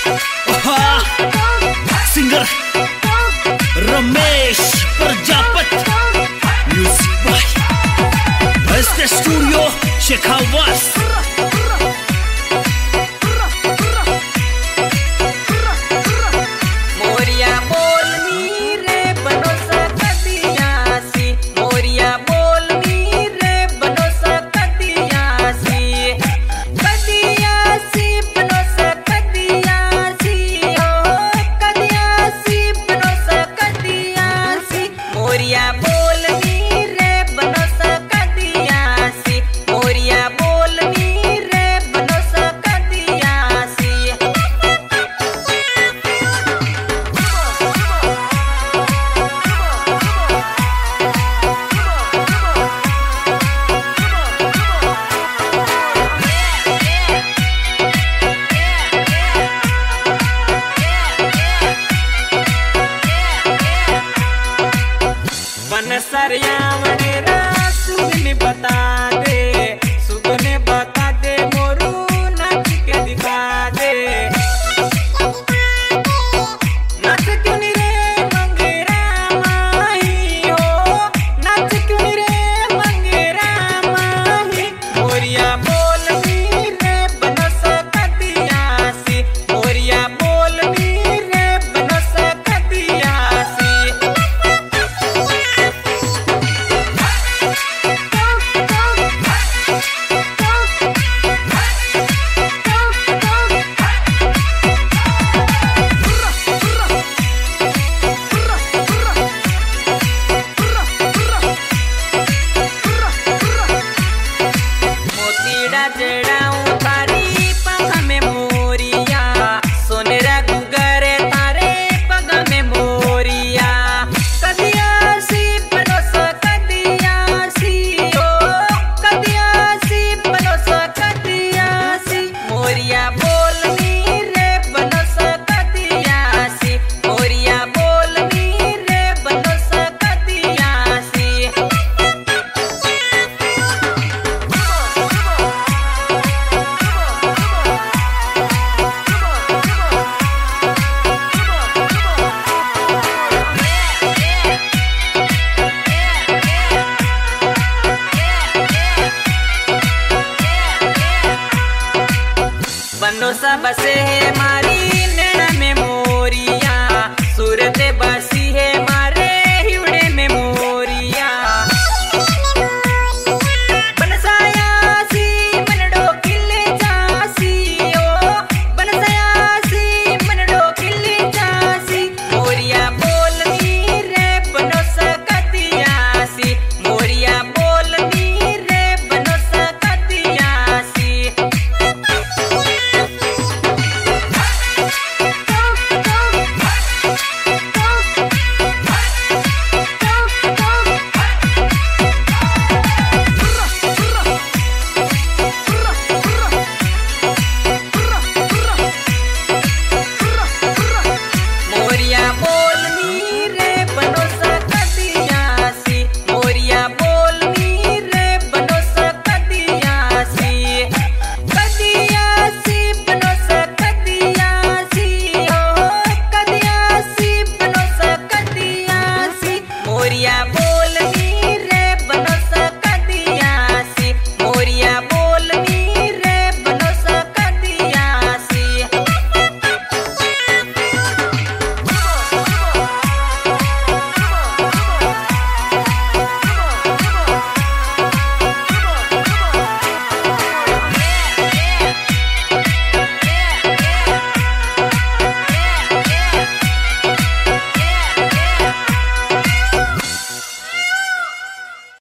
Singer Ramesh Prajapati, music by SK studio Shekhawas. सरिया सुगने बता दे मोरू नाच के दिखा दे। नाच क्यों नहीं रे मंगेरा माही हो, नाच क्यों नहीं रे मंगेरा माही। मोरिया बोल नी रे बनस कदियासी, मोरिया बोल नी रे बनस कदियासी। जड़ाऊं तारी पग में मोरिया, सोनेरा गुगरे तारे पग में मोरिया। कदियासी पनोस कदियासी ओ, कदियासी पनोस कदियासी। मोरिया बोलनी रे बनोस कदियासी, मोरिया बोलनी रे बनोस कदियासी। बनोसा बसे है मारी